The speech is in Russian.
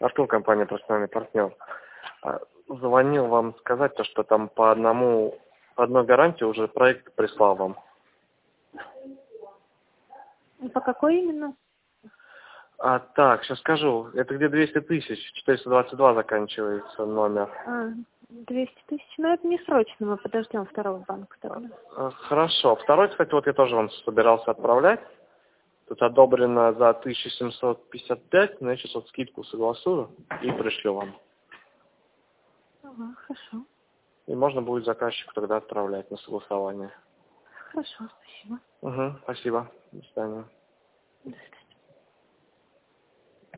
Артур, компания «Профессиональный партнер». Звонил вам сказать, то, что там по одной гарантии уже проект прислал вам. По какой именно? Так, сейчас скажу. Это где 200 тысяч, 422 заканчивается номер. 200 тысяч, но это не срочно, мы подождем второго банка тогда. Хорошо. Второй, кстати, вот я тоже вам собирался отправлять. Тут одобрено за 1755, но я сейчас вот скидку согласую и пришлю вам. Ага, хорошо. И можно будет заказчику тогда отправлять на согласование. Хорошо, спасибо. Спасибо. До свидания. До свидания.